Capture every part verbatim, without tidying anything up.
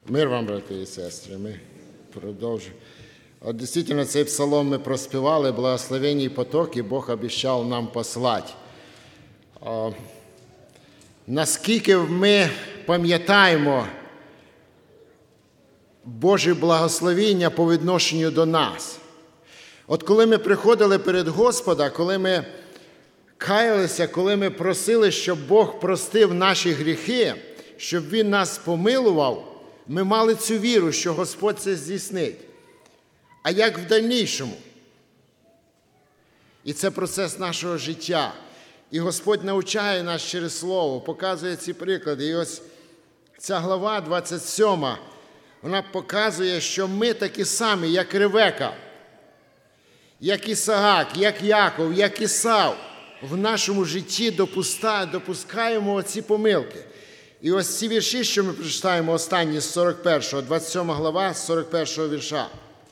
Мир вам, брати і сестри, ми продовжуємо. От дійсно цей псалом ми проспівали, благословенні потоки Бог обіцяв нам послати. О, наскільки ми пам'ятаємо Божі благословення по відношенню до нас. От коли ми приходили перед Господа, коли ми каялися, коли ми просили, щоб Бог простив наші гріхи, щоб Він нас помилував, ми мали цю віру, що Господь це здійснить. А як в дальнішому? І це процес нашого життя. І Господь навчає нас через Слово, показує ці приклади. І ось ця глава двадцять сьома, вона показує, що ми такі самі, як Ревека, як Ісаак, як Яков, як Ісав, в нашому житті допускаємо оці помилки. І ось ці вірші, що ми прочитаємо останні з сорок першого, двадцять сьома глава, з сорок першого вірша.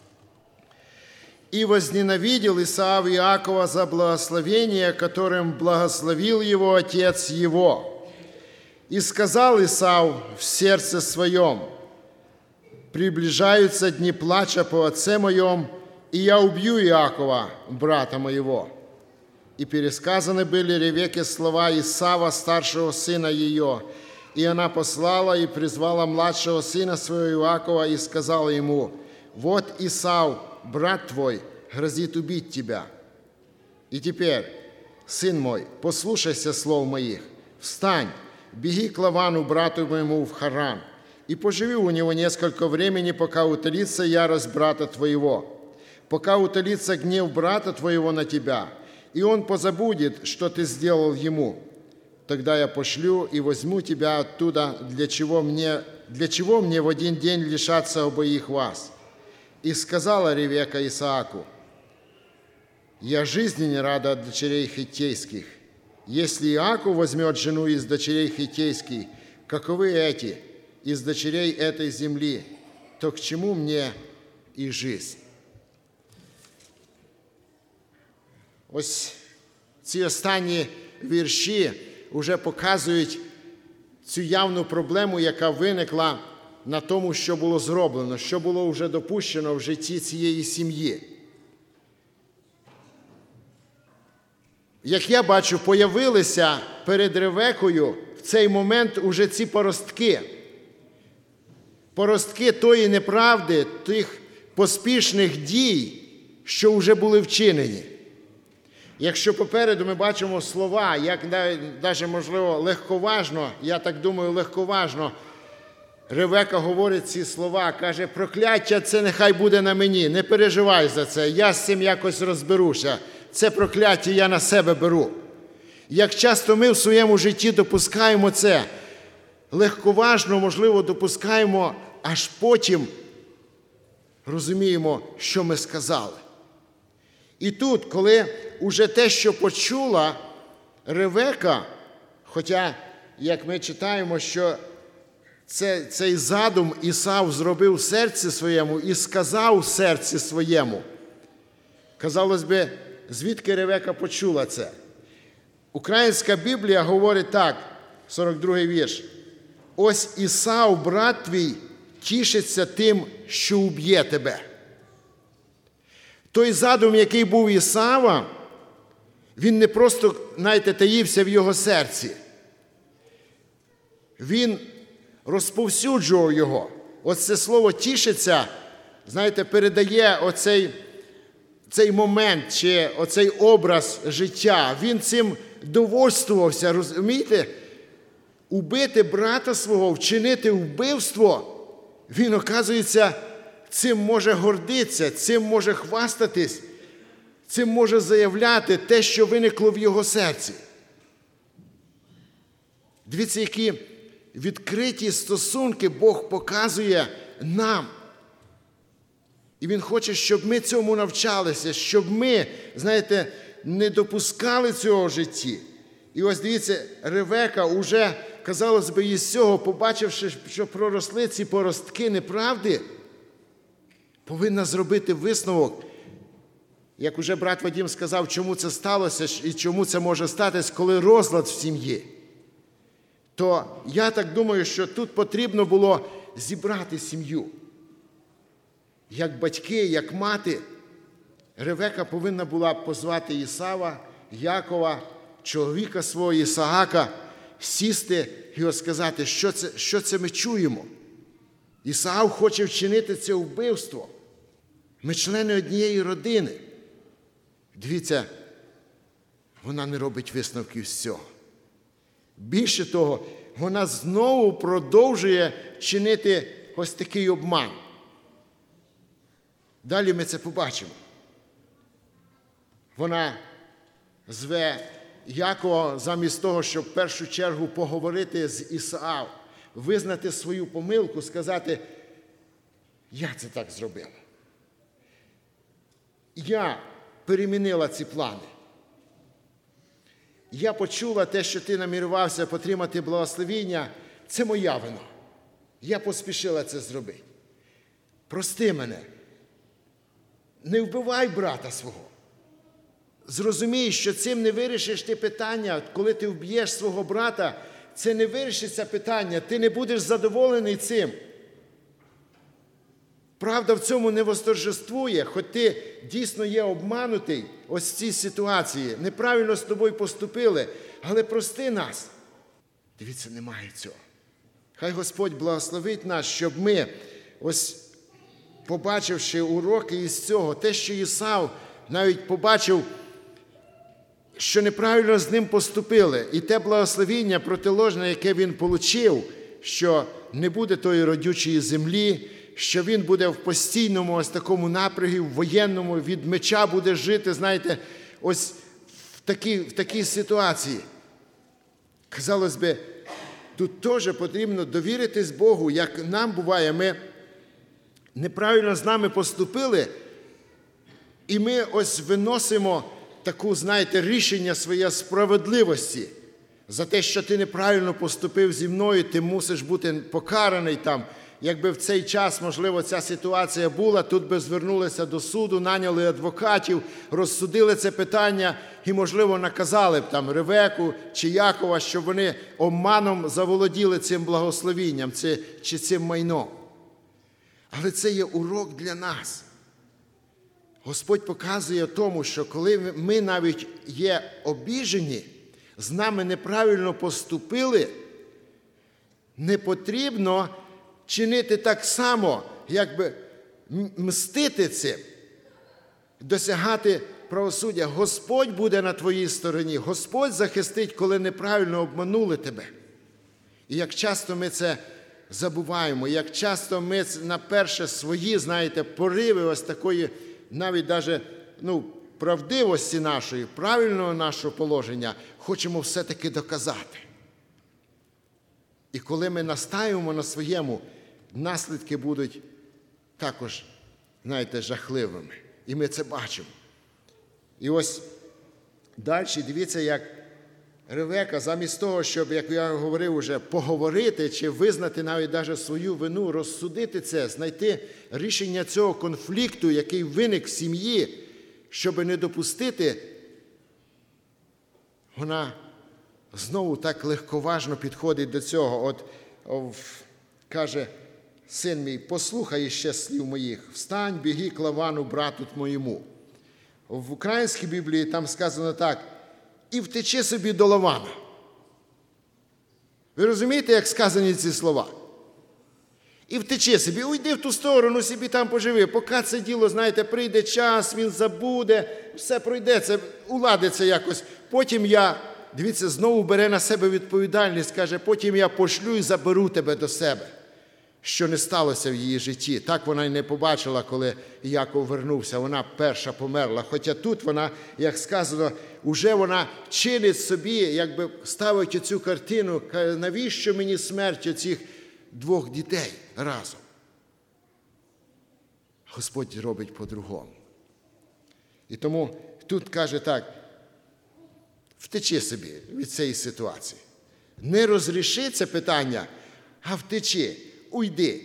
«И возненавидел Исав Иакова за благословение, которым благословил его отец его. И сказал Исав в сердце своем: приближаются дни плача по отце моем, и я убью Иакова, брата моего». И пересказаны были Ревеке слова Исава, старшего сына ее. И она послала и призвала младшего сына своего Иакова и сказала ему: «Вот Исав, брат твой, грозит убить тебя. И теперь, сын мой, послушайся слов моих, встань, беги к Лавану, брату моему, в Харан, и поживи у него несколько времени, пока утолится ярость брата твоего, пока утолится гнев брата твоего на тебя, и он позабудет, что ты сделал ему. Тогда я пошлю и возьму тебя оттуда, для чего мне, для чего мне в один день лишаться обоих вас». И сказала Ревека Исааку: «Я жизни не рада от дочерей хиттейских. Если Иаков возьмет жену из дочерей хиттейских, каковы эти из дочерей этой земли, то к чему мне и жизнь?» Ось ці останні вірші вже показують цю явну проблему, яка виникла на тому, що було зроблено, що було вже допущено в житті цієї сім'ї. Як я бачу, появилися перед Ревекою в цей момент уже ці поростки. Поростки тої неправди, тих поспішних дій, що вже були вчинені. Якщо попереду ми бачимо слова, як навіть, можливо, легковажно, я так думаю, легковажно, Ревека говорить ці слова, каже: «Прокляття це нехай буде на мені, не переживай за це, я з цим якось розберуся, це прокляття я на себе беру». Як часто ми в своєму житті допускаємо це, легковажно, можливо, допускаємо, аж потім розуміємо, що ми сказали. І тут, коли уже те, що почула Ревека, хоча, як ми читаємо, що це, цей задум Ісав зробив в серці своєму і сказав в серці своєму. Казалось би, звідки Ревека почула це? Українська Біблія говорить так, сорок другий вірш: «Ось Ісав, брат твій, тішиться тим, що уб'є тебе». Той задум, який був Ісава, він не просто, знаєте, таївся в його серці. Він розповсюджував його. Оце слово «тішиться», знаєте, передає оцей цей момент, чи оцей образ життя. Він цим довольствувався, розумієте? Убити брата свого, вчинити вбивство, він, оказується, цим може гордитися, цим може хвастатись, цим може заявляти те, що виникло в його серці. Дивіться, які відкриті стосунки Бог показує нам. І Він хоче, щоб ми цьому навчалися, щоб ми, знаєте, не допускали цього в житті. І ось дивіться, Ревека уже, казалось би, із цього, побачивши, що проросли ці поростки неправди, повинна зробити висновок. Як уже брат Вадим сказав, чому це сталося і чому це може статись, коли розлад в сім'ї. То я так думаю, що тут потрібно було зібрати сім'ю. Як батьки, як мати, Ревека повинна була позвати Ісава, Якова, чоловіка свого Ісаака, сісти і сказати, що це, що це ми чуємо. Ісаав хоче вчинити це вбивство. Ми члени однієї родини. Дивіться, вона не робить висновків з цього. Більше того, вона знову продовжує чинити ось такий обман. Далі ми це побачимо. Вона зве Якова замість того, щоб в першу чергу поговорити з Ісаавом, визнати свою помилку, сказати, я це так зробила. Я перемінила ці плани. Я почула те, що ти намірювався отримати благословіння, це моя вина. Я поспішила це зробити. Прости мене. Не вбивай брата свого. Зрозумій, що цим не вирішиш ти питання. Коли ти вб'єш свого брата, це не вирішиться питання. Ти не будеш задоволений цим. Правда в цьому не восторжествує, хоч ти дійсно є обманутий ось в цій ситуації. Неправильно з тобою поступили, але прости нас. Дивіться, немає цього. Хай Господь благословить нас, щоб ми, ось побачивши уроки із цього, те, що Ісав навіть побачив, що неправильно з ним поступили, і те благословіння протиложне, яке він отримав, що не буде тої родючої землі, що він буде в постійному ось такому напрягі, в воєнному, від меча буде жити, знаєте, ось в такій, в такій ситуації. Казалось би, тут теж потрібно довіритись Богу, як нам буває, ми неправильно з нами поступили, і ми ось виносимо таку, знаєте, рішення своєї справедливості. За те, що ти неправильно поступив зі мною, ти мусиш бути покараний там. Якби в цей час, можливо, ця ситуація була, тут би звернулися до суду, наняли адвокатів, розсудили це питання і, можливо, наказали б там Ревеку чи Якова, щоб вони обманом заволоділи цим благословінням чи цим майном. Але це є урок для нас. Господь показує тому, що коли ми навіть є обіжені, з нами неправильно поступили, не потрібно чинити так само, якби мстити цим, досягати правосуддя. Господь буде на твоїй стороні, Господь захистить, коли неправильно обманули тебе. І як часто ми це забуваємо, як часто ми на перше свої, знаєте, пориви ось такої, навіть даже, ну, правдивості нашої, правильного нашого положення, хочемо все-таки доказати. І коли ми настаємо на своєму, наслідки будуть також, знаєте, жахливими. І ми це бачимо. І ось далі, дивіться, як Ревека, замість того, щоб, як я говорив уже, поговорити чи визнати навіть даже свою вину, розсудити це, знайти рішення цього конфлікту, який виник в сім'ї, щоб не допустити, вона знову так легковажно підходить до цього. От, от каже, син мій, послухай іще слів моїх, встань, біги к Лавану, брату твоєму. В українській Біблії там сказано так, і втечи собі до Лавана. Ви розумієте, як сказані ці слова? І втечи собі, уйди в ту сторону, собі там поживи. Поки це діло, знаєте, прийде час, він забуде, все пройдеться, уладиться якось. Потім я, дивіться, знову бере на себе відповідальність, каже, потім я пошлю і заберу тебе до себе. Що не сталося в її житті. Так вона й не побачила, коли Яков вернувся. Вона перша померла. Хоча тут вона, як сказано, уже вона чинить собі, якби ставить оцю картину, навіщо мені смерть оцих двох дітей разом. Господь робить по-другому. І тому тут каже так, втечи собі від цієї ситуації. Не розріши це питання, а втечи. Уйди.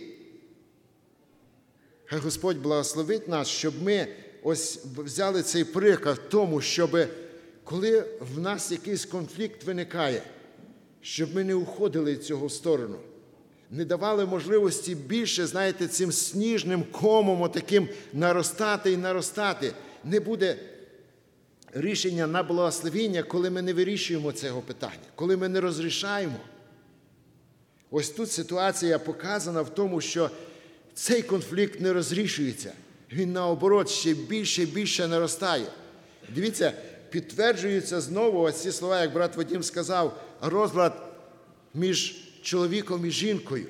Хай Господь благословить нас, щоб ми ось взяли цей приклад в тому, щоб коли в нас якийсь конфлікт виникає, щоб ми не уходили в цю сторону. не давали можливості більше, знаєте, цим сніжним комом отаким наростати і наростати. Не буде рішення на благословіння, коли ми не вирішуємо цього питання, коли ми не розрішаємо. Ось тут ситуація показана в тому, що цей конфлікт не розрішується. Він, наоборот, ще більше і більше наростає. Дивіться, підтверджуються знову ось ці слова, як брат Вадим сказав, розлад між чоловіком і жінкою.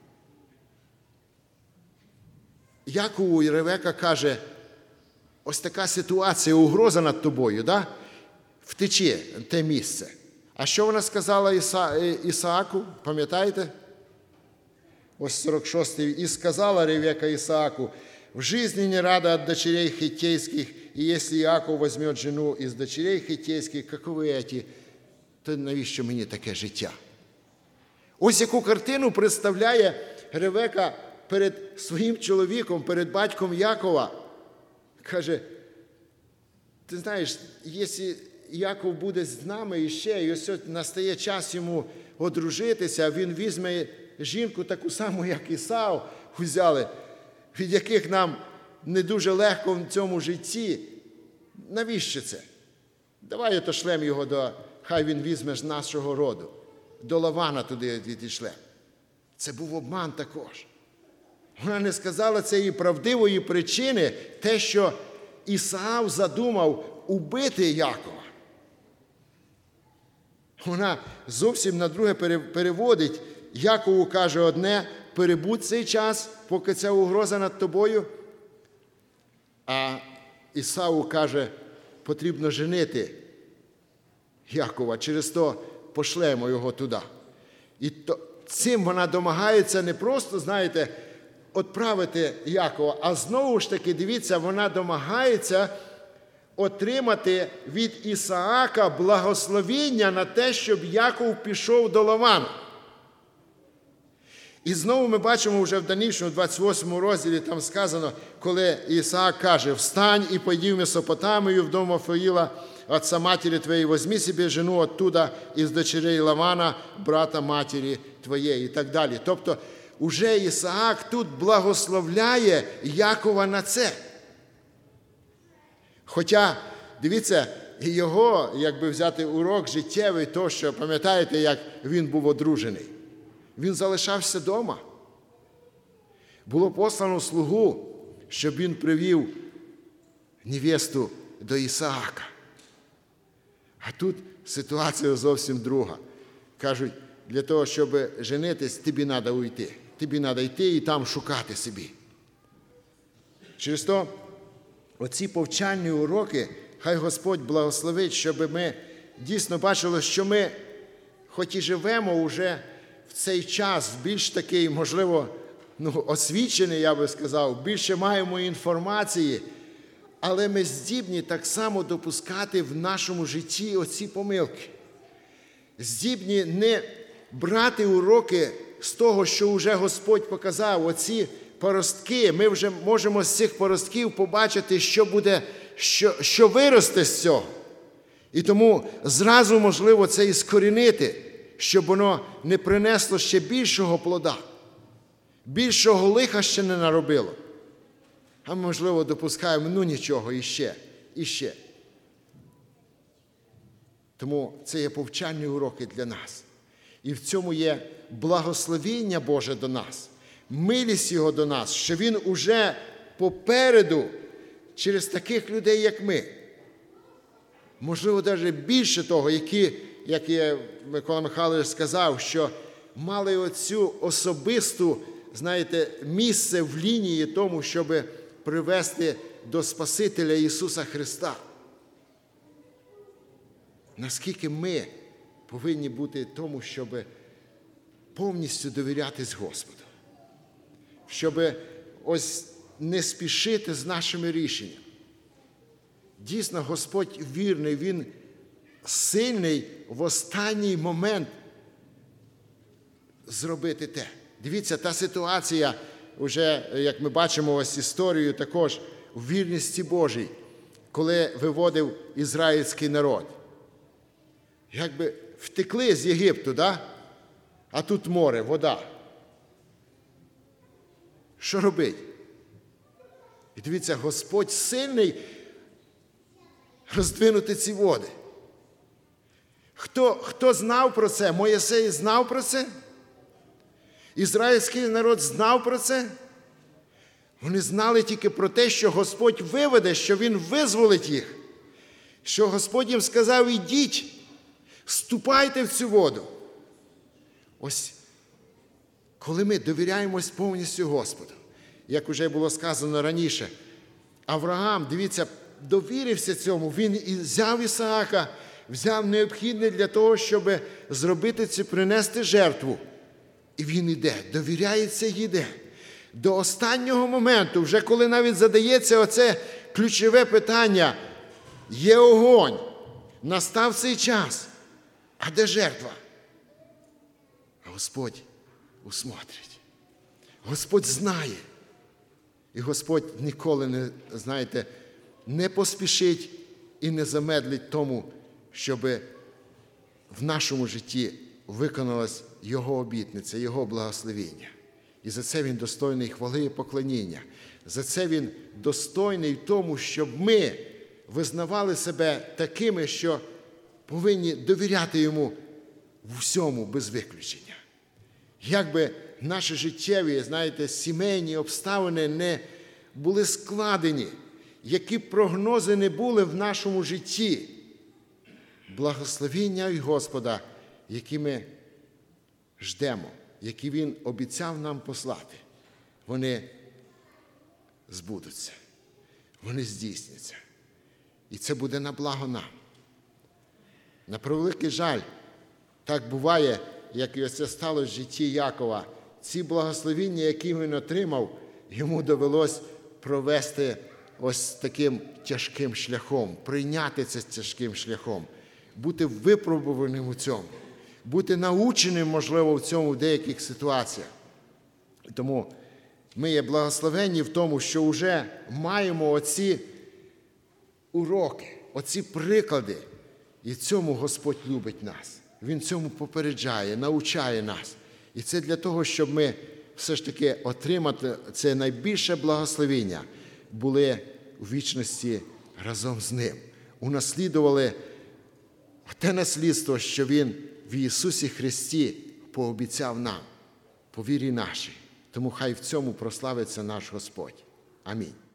Якову і Ревека каже, ось така ситуація, угроза над тобою, да? Втечи те місце. А що вона сказала Іса... Ісааку, пам'ятаєте? Ось сорок шостий. «И сказала Ревека Исааку, в жизни не рада от дочерей хиттейских, и если Иаков возьмет жену из дочерей хиттейских, каковы эти, то навіщо мені таке життя?» Ось яку картину представляє Ревека перед своїм чоловіком, перед батьком Якова. Каже, ти знаєш, якщо Яков буде з нами іще, і ось настає час йому одружитися, він візьме жінку таку саму, як Ісав взяли, від яких нам не дуже легко в цьому житті. Навіщо це? Давай отошлем його до, хай він візьме з нашого роду. До Лавана туди відійшле. Це був обман також. Вона не сказала цієї правдивої причини, те, що Ісав задумав убити Якова. Вона зовсім на друге переводить. Якову каже одне, перебудь цей час, поки ця угроза над тобою. А Ісаву каже, потрібно женити Якова, через то пошлемо його туди. І то, цим вона домагається не просто, знаєте, відправити Якова, а знову ж таки, дивіться, вона домагається отримати від Ісаака благословіння на те, щоб Яков пішов до Лавана. І знову ми бачимо вже в дальнішому, двадцять восьмому розділі, там сказано, коли Ісаак каже, «Встань і пойди в Месопотамію, в дом Фаїла, отца матери твоей, возьми себе жену оттуда, із дочерей Лавана, брата матері твоєї», і так далі. Тобто, уже Ісаак тут благословляє Якова на це. Хоча, дивіться, його, якби взяти урок життєвий, то, що, пам'ятаєте, як він був одружений. Він залишався вдома. Було послано слугу, щоб він привів невесту до Ісаака. А тут ситуація зовсім друга. Кажуть, для того, щоб женитись, тобі треба уйти. Тобі треба йти і там шукати собі. Через то оці повчальні уроки, хай Господь благословить, щоб ми дійсно бачили, що ми, хоч і живемо вже в цей час, більш такий, можливо, ну, освічений, я би сказав, більше маємо інформації, але ми здібні так само допускати в нашому житті оці помилки. Здібні не брати уроки з того, що вже Господь показав, оці поростки, ми вже можемо з цих поростків побачити, що буде, що, що виросте з цього. І тому зразу можливо це і скорінити, щоб воно не принесло ще більшого плода, більшого лиха ще не наробило. А ми, можливо, допускаємо, ну нічого, іще, іще. Тому це є повчальні уроки для нас. І в цьому є благословіння Боже до нас, милість Його до нас, що Він уже попереду через таких людей, як ми. Можливо, навіть більше того, які, як я, Микола Михайлович сказав, що мали оцю особисту, знаєте, місце в лінії тому, щоб привести до Спасителя Ісуса Христа. Наскільки ми повинні бути тому, щоб повністю довірятись Господу. Щоб ось не спішити з нашими рішеннями. Дійсно, Господь вірний, Він сильний в останній момент зробити те. Дивіться, та ситуація, вже, як ми бачимо ось історію також, в вірності Божій, коли виводив ізраїльський народ. Якби втекли з Єгипту, да? А тут море, вода. що робить? І дивіться, Господь сильний роздвинути ці води. Хто, хто знав про це? Моїсей знав про це? Ізраїльський народ знав про це? Вони знали тільки про те, що Господь виведе, що Він визволить їх. Що Господь їм сказав: ідіть, вступайте в цю воду. Ось, коли ми довіряємось повністю Господу, як вже було сказано раніше, Авраам, дивіться, довірився цьому. Він і взяв Ісаака, взяв необхідне для того, щоб зробити це, принести жертву. І він іде, довіряється і йде. До останнього моменту, вже коли навіть задається оце ключове питання: є огонь, настав цей час, а де жертва? А Господь усмотрить. Господь знає. І Господь ніколи не, знаєте, не поспішить і не замедлить тому, щоб в нашому житті виконалась Його обітниця, Його благословіння. І за це Він достойний хвали і поклоніння. За це Він достойний в тому, щоб ми визнавали себе такими, що повинні довіряти Йому в усьому без виключення. Як би наші життєві, знаєте, сімейні обставини не були складені, які б прогнози не були в нашому житті, благословіння від Господа, які ми ждемо, які Він обіцяв нам послати, вони збудуться, вони здійсняться. І це буде на благо нам. На превеликий жаль, так буває, як і оце стало в житті Якова. Ці благословіння, які він отримав, йому довелось провести ось таким тяжким шляхом, прийняти це тяжким шляхом, бути випробуваним у цьому, бути наученим, можливо, в цьому в деяких ситуаціях. Тому ми є благословенні в тому, що вже маємо оці уроки, оці приклади, і цьому Господь любить нас. Він цьому попереджає, навчає нас. І це для того, щоб ми все ж таки отримати це найбільше благословення, були у вічності разом з Ним. Унаслідували те наслідство, що Він в Ісусі Христі пообіцяв нам, по вірі нашій. Тому хай в цьому прославиться наш Господь. Амінь.